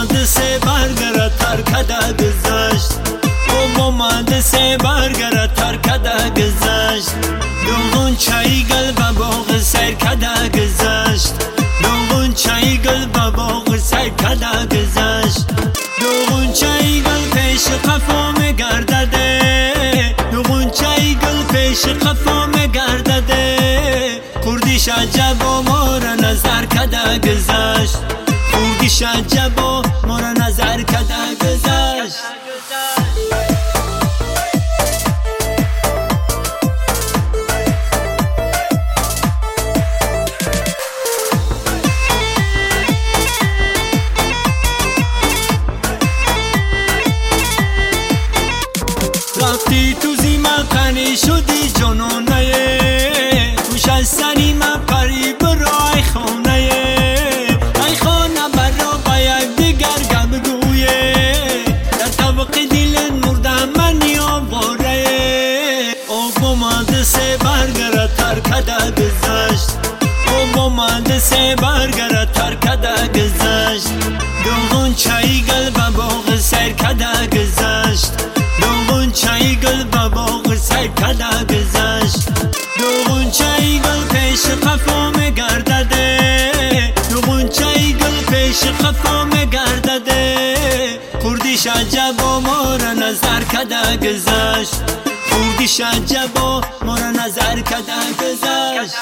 اومد سه برگره ترکده گذشت اومد سه برگره ترکده گذشت دوغون چای گل به باغ سیر کده گذشت دوغون چای گل به باغ سیر کده گذشت دوغون چای گل پیش قفا میگردده دوغون چای گل پیش قفا میگردده کردیش عجب و مور نظر کده گذشت کردیش عجب و مور نظر کده گذشت رفتی تو زیمه قنی شدی جنونه گوش از سری من پری برای خونه ای خانه برا با یک دیگر گم گویه در طبق دیل مرده منی آواره او اومد سه برگره ترکده گذشت او اومد سه برگره ترکده گذشت دوغون چای گل به باغ سیر کده گذشت دوغون چای گل به باغ سیر کده گذشت دوغون چای گل پیش قفا میگردده دوغون چای گل پیش قفا میگردده کردیش عجب و مور نظر کده گذشت کردیش عجب و مور نظر کده گذشت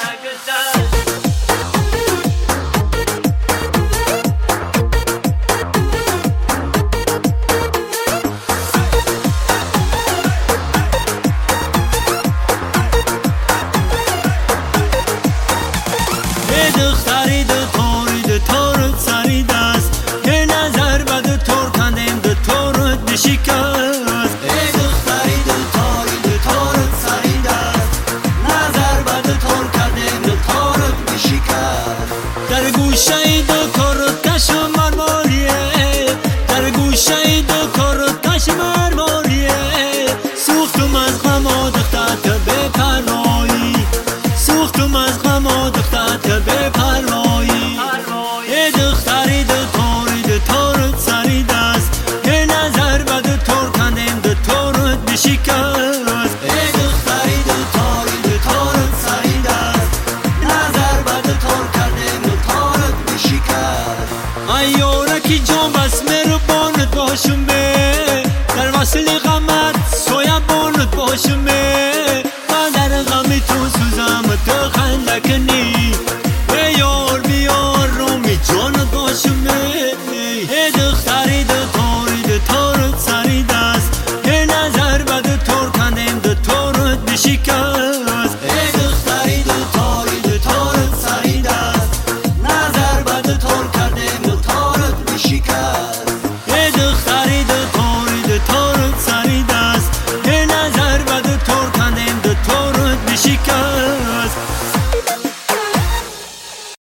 دختری ده توری ده تورت سری دست یه نظر به ده تور کندیم ده تورت بشکست ای دختری ده توری ده تورت سری دست نظر به ده تور کندیم ده تورت بشکست در گوشه ده تورت کش مرماریه در گوشه ده تورت کش مرماریه سوختم از غم و دختت به پرایی سوختم از غم و دختت به پرایی ای دختری ده توری ده تورت سری دست یه نظر به ده تور کندیم ده تورت بشکست ای دختری ده توری ده تورت سری دست نظر به ده تور کندیم ده تورت بشکست ای یارکی جان بس مهربانت باشم به در وصل غمت سویبانت باشم به من در غمی تو سوزم تو خنده کنی بیار بیار رومی جانت باشم ای دختری ده توری ده تورت سری دست یه نظر به ده تور کندیم ده تورت بشکست